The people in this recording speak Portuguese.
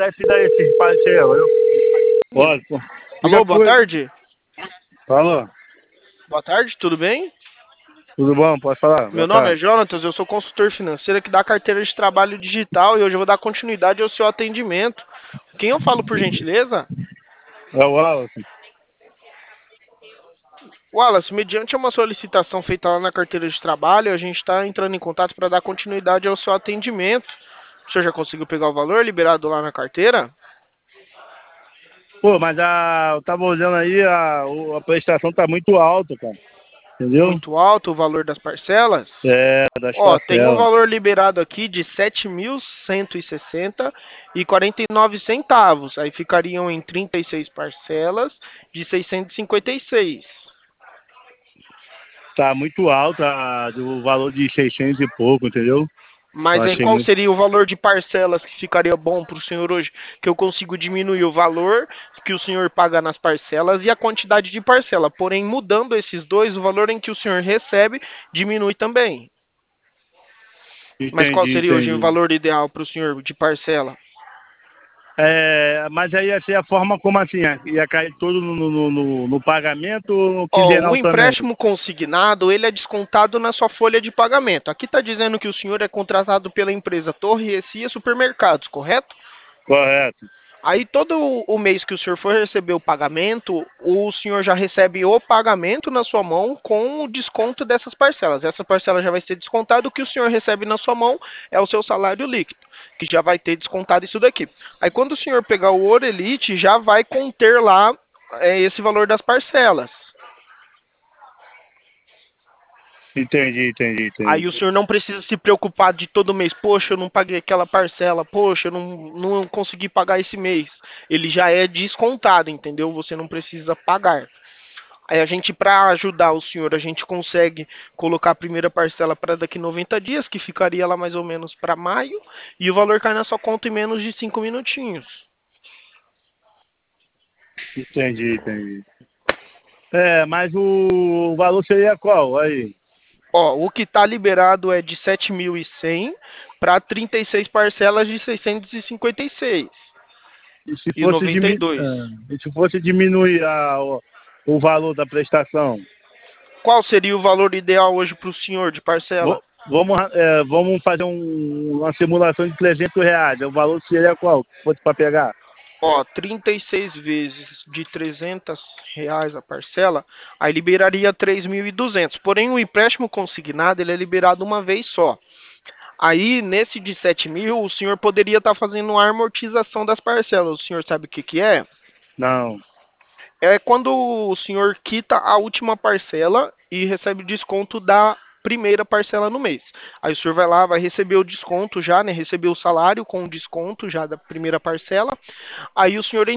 esse daí, esse parceiro, viu? Pode, pô. Alô, boa tarde. Falou. Boa tarde, tudo bem? Tudo bom? Pode falar? Meu Boa nome é tarde. Jonatas, eu sou consultor financeiro aqui da carteira de trabalho digital e hoje eu vou dar continuidade ao seu atendimento. Quem eu falo por gentileza? É o Wallace. Wallace, mediante uma solicitação feita lá na carteira de trabalho, a gente está entrando em contato para dar continuidade ao seu atendimento. O senhor já conseguiu pegar o valor liberado lá na carteira? Pô, mas eu tava olhando aí, a prestação tá muito alta, cara. Entendeu? Muito alto o valor das parcelas? É, das Ó, tem um parcelas. valor liberado aqui de 7.160,49. Aí ficariam em 36 parcelas de 656. Tá muito alta, do valor de 600 e pouco, entendeu? Eu Mas aí achei qual muito. seria o valor de parcelas que ficaria bom para o senhor hoje? Que eu consigo diminuir o valor que o senhor paga nas parcelas e a quantidade de parcela. Porém, mudando esses dois, o valor em que o senhor recebe diminui também. Mas qual Entendi, seria hoje o entendi. valor ideal para o senhor de parcela? É, mas aí ia ser a forma como assim? Ia cair todo no pagamento ou no Ó, o quinzenal também? empréstimo consignado, ele é descontado na sua folha de pagamento. Aqui está dizendo que o senhor é contratado pela empresa Torre Recia Supermercados, correto? Correto. Aí todo o mês que o senhor for receber o pagamento, o senhor já recebe o pagamento na sua mão com o desconto dessas parcelas. Essa parcela já vai ser descontada, o que o senhor recebe na sua mão é o seu salário líquido, que já vai ter descontado isso daqui. Aí quando o senhor pegar o Orelite, já vai conter lá esse valor das parcelas. Entendi, entendi, Aí entendi. o senhor não precisa se preocupar de todo mês, poxa, eu não paguei aquela parcela, poxa, eu não consegui pagar esse mês. Ele já é descontado, entendeu? Você não precisa pagar. Aí a gente, para ajudar o senhor, a gente consegue colocar a primeira parcela para daqui 90 dias, que ficaria lá mais ou menos para maio, e o valor cai na sua conta em menos de 5 minutinhos. Entendi, entendi. É, mas o valor seria qual? Aí. Ó, o que está liberado é de 7.100 para 36 parcelas de 656 E se e fosse, 92. e se fosse diminuir o valor da prestação? Qual seria o valor ideal hoje para o senhor de parcela? Vamos fazer uma simulação de R$ 300. O valor seria qual? Se fosse para pegar? Ó, 36 vezes de R$ 300 a parcela, aí liberaria 3.200. Porém, o empréstimo consignado ele é liberado uma vez só. Aí, nesse de 7.000, o senhor poderia estar fazendo a amortização das parcelas. O senhor sabe o que que é? Não. É quando o senhor quita a última parcela e recebe desconto da primeira parcela no mês. Aí o senhor vai lá, vai receber o desconto já, né? Receber o salário com o desconto já da primeira parcela. Aí o senhor